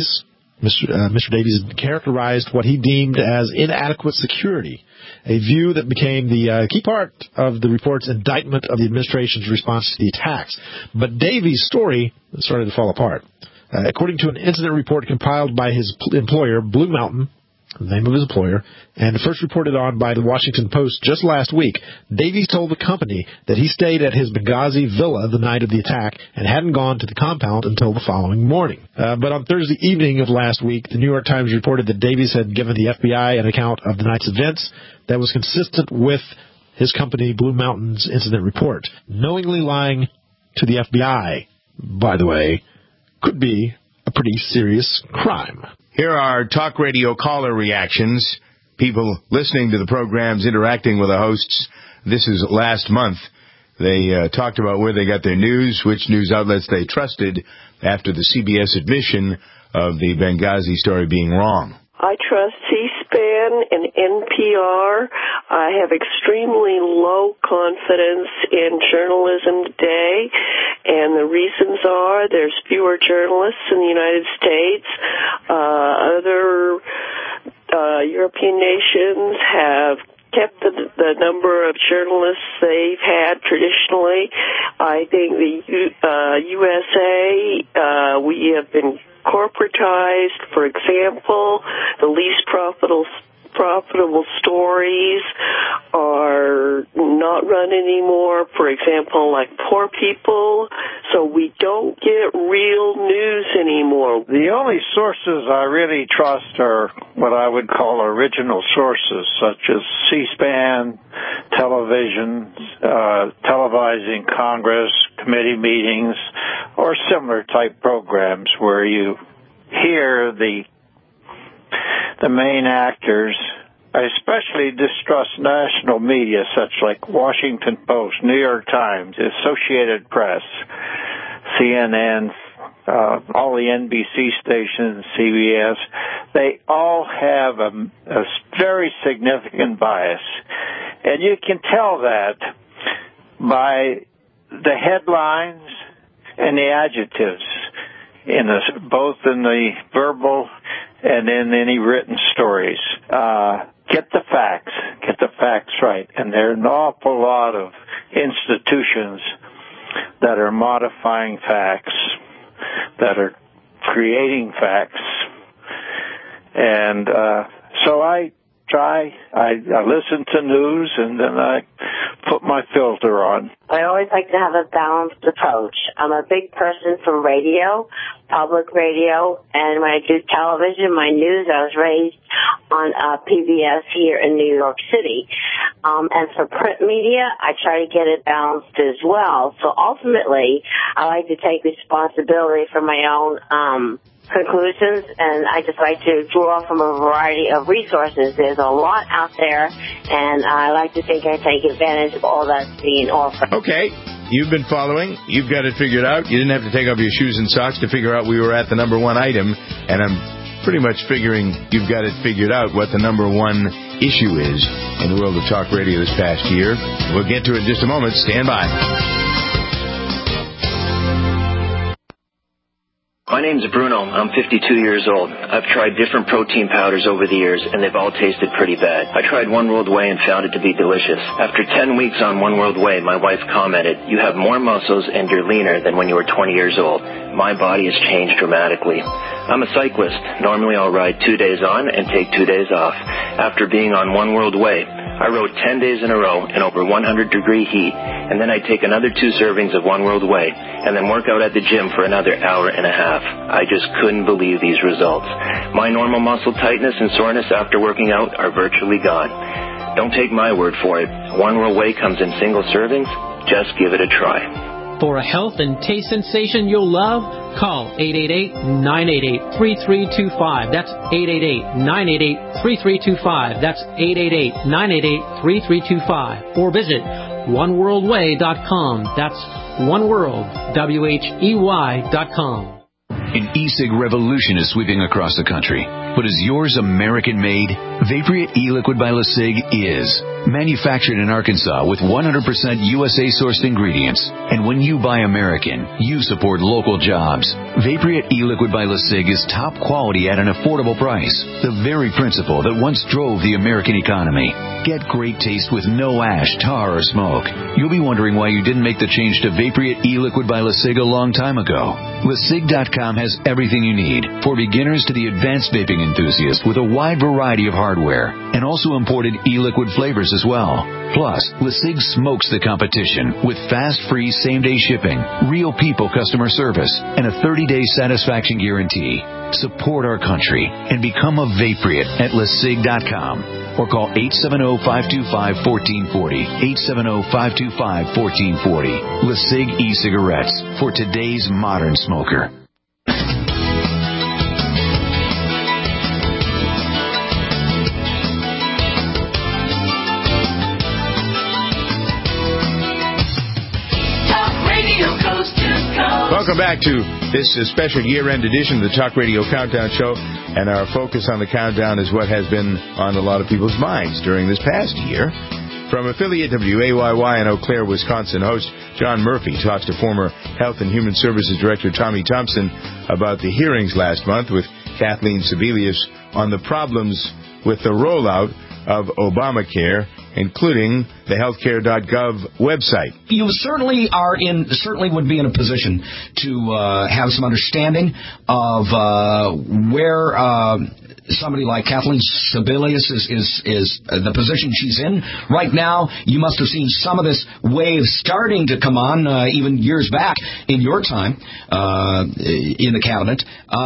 Davies characterized what he deemed as inadequate security, a view that became the key part of the report's indictment of the administration's response to the attacks. But Davies' story started to fall apart. According to an incident report compiled by his employer, Blue Mountain, the name of his employer, and first reported on by the Washington Post just last week, Davies told the company that he stayed at his Benghazi villa the night of the attack and hadn't gone to the compound until the following morning. But on Thursday evening of last week, the New York Times reported that Davies had given the FBI an account of the night's events that was consistent with his company, Blue Mountain's incident report. Knowingly lying to the FBI, by the way, could be a pretty serious crime. Here are talk radio caller reactions. People listening to the programs, interacting with the hosts. This is last month. They talked about where they got their news, which news outlets they trusted after the CBS admission of the Benghazi story being wrong. I trust C-SPAN and NPR. I have extremely low confidence in journalism today, and the reasons are there's fewer journalists in the United States. Other European nations have kept the number of journalists they've had traditionally. I think the USA, we have been corporatized. For example, the least profitable stories are not run anymore. For example, like poor people. So we don't get real news anymore. The only sources I really trust are what I would call original sources, such as C-SPAN, television, televising Congress, committee meetings, or similar type programs where you hear the main actors. I especially distrust national media such like Washington Post, New York Times, Associated Press, CNN, all the NBC stations, CBS. They all have a very significant bias. And you can tell that by the headlines and the adjectives, both in the verbal and in any written stories. Get the facts right. And there are an awful lot of institutions that are modifying facts, that are creating facts. And so I listen to news, and then I put my filter on. I always like to have a balanced approach. I'm a big person from radio, public radio, and when I do television, my news, I was raised on PBS here in New York City. And for print media, I try to get it balanced as well. So ultimately, I like to take responsibility for my own conclusions, and I just like to draw from a variety of resources. There's a lot out there, and I like to think I take advantage of all that's being offered. Okay. you've been following. You've got it figured out. You didn't have to take off your shoes and socks to figure out we were at the number one item. And I'm pretty much figuring you've got it figured out what the number one issue is in the world of talk radio this past year. We'll get to it in just a moment. Stand by. My name's Bruno. I'm 52 years old. I've tried different protein powders over the years, and they've all tasted pretty bad. I tried One World Whey and found it to be delicious. After 10 weeks on One World Whey, my wife commented, "You have more muscles and you're leaner than when you were 20 years old." My body has changed dramatically. I'm a cyclist. Normally I'll ride 2 days on and take 2 days off. After being on One World Whey, I rode 10 days in a row in over 100-degree heat, and then I take another 2 servings of One World Whey, and then work out at the gym for another hour and a half. I just couldn't believe these results. My normal muscle tightness and soreness after working out are virtually gone. Don't take my word for it. One World Whey comes in single servings. Just give it a try. For a health and taste sensation you'll love, call 888-988-3325. That's 888-988-3325. That's 888-988-3325. Or visit oneworldwhey.com. That's oneworld.com. An e-cig revolution is sweeping across the country. But is yours American-made? Vaporite e-liquid by LeSig is. Manufactured in Arkansas with 100% USA-sourced ingredients. And when you buy American, you support local jobs. Vaporite e-liquid by LeSig is top quality at an affordable price. The very principle that once drove the American economy. Get great taste with no ash, tar, or smoke. You'll be wondering why you didn't make the change to Vaporite e-liquid by LeSig a long time ago. LeSig.com has everything you need, for beginners to the advanced vaping enthusiast, with a wide variety of hardware, and also imported e-liquid flavors as well. Plus, LeSig smokes the competition with fast, free, same-day shipping, real people customer service, and a 30-day satisfaction guarantee. Support our country and become a Vaporite at LeSig.com. Or call 870-525-1440. 870-525-1440. LeSig e-cigarettes for today's modern smoker. Welcome back to this special year-end edition of the Talk Radio Countdown Show. And our focus on the countdown is what has been on a lot of people's minds during this past year. From affiliate WAYY in Eau Claire, Wisconsin, host John Murphy talks to former Health and Human Services Director Tommy Thompson about the hearings last month with Kathleen Sebelius on the problems with the rollout of Obamacare, including the healthcare.gov website. You certainly would be in a position to have some understanding of where somebody like Kathleen Sebelius is the position she's in right now. You must have seen some of this wave starting to come on even years back in your time in the cabinet.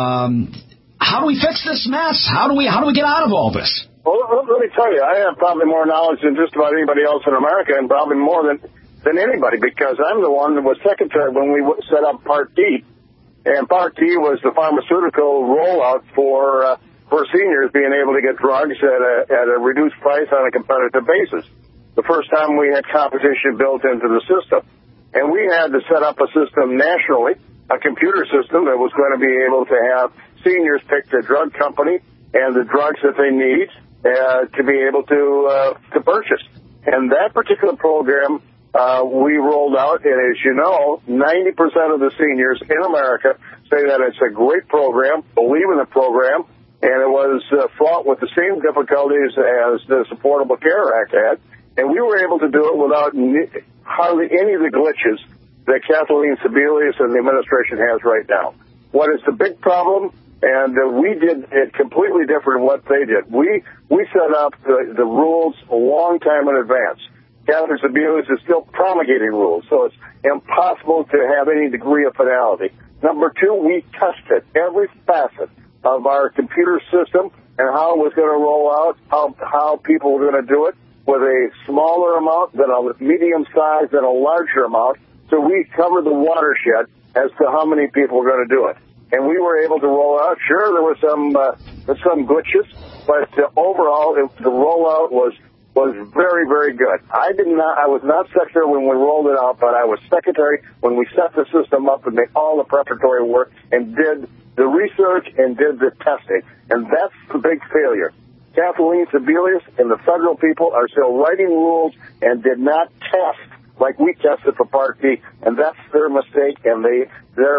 How do we fix this mess? How do we get out of all this? Well, let me tell you, I have probably more knowledge than just about anybody else in America, and probably more than anybody, because I'm the one that was secretary when we set up Part D, and Part D was the pharmaceutical rollout for seniors being able to get drugs at a reduced price on a competitive basis. The first time we had competition built into the system, and we had to set up a system nationally, a computer system that was going to be able to have seniors pick the drug company and the drugs that they need to be able to purchase. And that particular program we rolled out, and as you know, 90% of the seniors in America say that it's a great program, believe in the program, and it was fraught with the same difficulties as the Affordable Care Act had. And we were able to do it without hardly any of the glitches that Kathleen Sebelius and the administration has right now. What is the big problem? And we did it completely different than what they did. We set up the rules a long time in advance. Kathleen Sebelius is still promulgating rules, so it's impossible to have any degree of finality. Number two, we tested every facet of our computer system and how it was going to roll out, how people were going to do it, with a smaller amount, then a medium size, then a larger amount. So we covered the watershed as to how many people were going to do it. And we were able to roll out. Sure, there were some glitches, but overall, the rollout was was very, very good. I was not secretary when we rolled it out, but I was secretary when we set the system up and made all the preparatory work and did the research and did the testing. And that's the big failure. Kathleen Sebelius and the federal people are still writing rules and did not test like we tested for Part D, and that's their mistake, and they're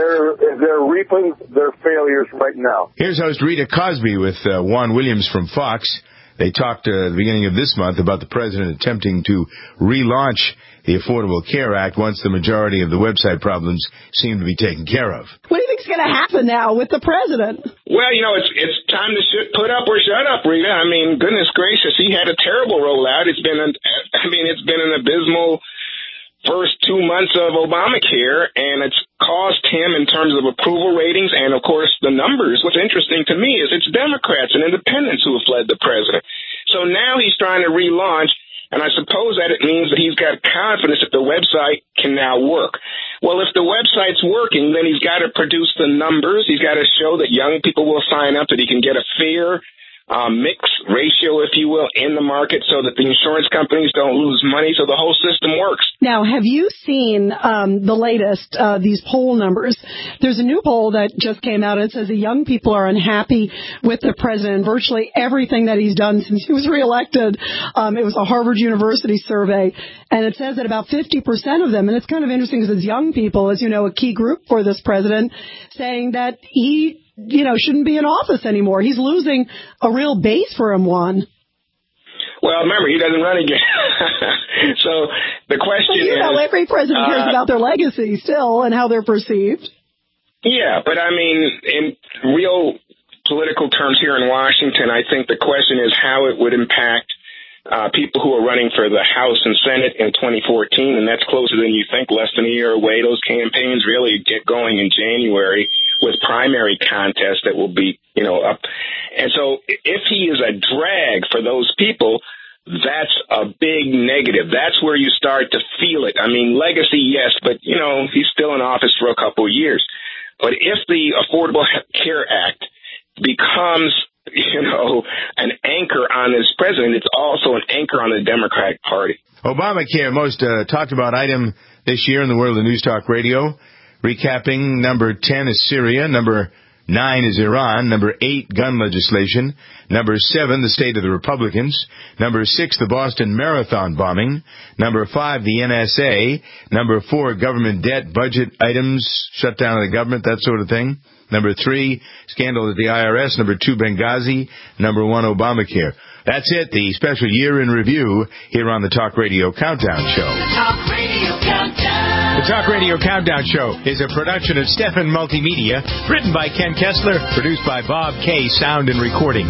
reaping their failures right now. Here's host Rita Cosby with Juan Williams from Fox. They talked at the beginning of this month about the president attempting to relaunch the Affordable Care Act once the majority of the website problems seem to be taken care of. What do you think's going to happen now with the president? Well, it's time to put up or shut up, Rita. I mean, goodness gracious, he had a terrible rollout. It's been an abysmal first 2 months of Obamacare, and it's cost him in terms of approval ratings and, of course, the numbers. What's interesting to me is it's Democrats and independents who have fled the president. So now he's trying to relaunch, and I suppose that it means that he's got confidence that the website can now work. Well, if the website's working, then he's got to produce the numbers. He's got to show that young people will sign up, that he can get a fair mix ratio, if you will, in the market so that the insurance companies don't lose money, so the whole system works. Now, have you seen the latest, these poll numbers? There's a new poll that just came out. It says the young people are unhappy with the president, virtually everything that he's done since he was reelected. It was a Harvard University survey, and it says that about 50% of them, and it's kind of interesting because it's young people, as you know, a key group for this president, saying that he shouldn't be in office anymore. He's losing a real base for him, Juan. Well, remember, he doesn't run again. So the question is... every president cares about their legacy still and how they're perceived. Yeah, but I mean, in real political terms here in Washington, I think the question is how it would impact people who are running for the House and Senate in 2014, and that's closer than you think, less than a year away. Those campaigns really get going in January with primary contests that will be, up. And so if he is a drag for those people, that's a big negative. That's where you start to feel it. I mean, legacy, yes, but, he's still in office for a couple of years. But if the Affordable Care Act becomes, an anchor on this president, it's also an anchor on the Democratic Party. Obamacare, most talked about item this year in the world of News Talk Radio. Recapping, number 10 is Syria, number 9 is Iran, number 8, gun legislation, number 7, the state of the Republicans, number 6, the Boston Marathon bombing, number 5, the NSA, number 4, government debt, budget items, shutdown of the government, that sort of thing, number 3, scandal at the IRS, number 2, Benghazi, number 1, Obamacare. That's it, the special year in review here on the Talk Radio Countdown Show. Talk Radio Countdown. The Talk Radio Countdown Show is a production of Stefan Multimedia, written by Ken Kessler, produced by Bob K. Sound and Recording.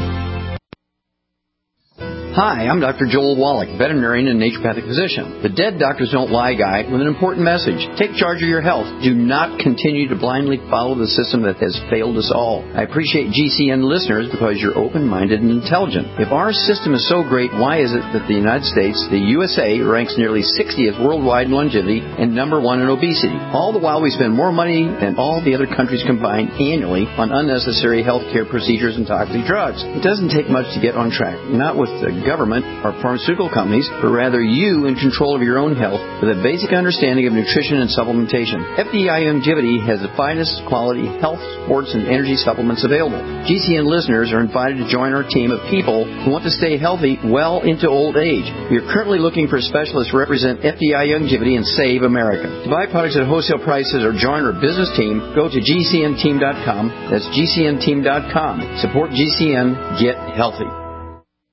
Hi, I'm Dr. Joel Wallach, veterinarian and naturopathic physician. The Dead Doctors Don't Lie guy with an important message. Take charge of your health. Do not continue to blindly follow the system that has failed us all. I appreciate GCN listeners because you're open-minded and intelligent. If our system is so great, why is it that the United States, the USA, ranks nearly 60th worldwide in longevity and number 1 in obesity? All the while we spend more money than all the other countries combined annually on unnecessary health care procedures and toxic drugs. It doesn't take much to get on track. Not with the government or pharmaceutical companies, but rather you in control of your own health with a basic understanding of nutrition and supplementation. FDI Longevity has the finest quality health, sports, and energy supplements available. GCN listeners are invited to join our team of people who want to stay healthy well into old age. We are currently looking for specialists to represent FDI Longevity and Save America. To buy products at wholesale prices or join our business team, go to GCNteam.com. That's GCNteam.com. Support GCN. Get healthy.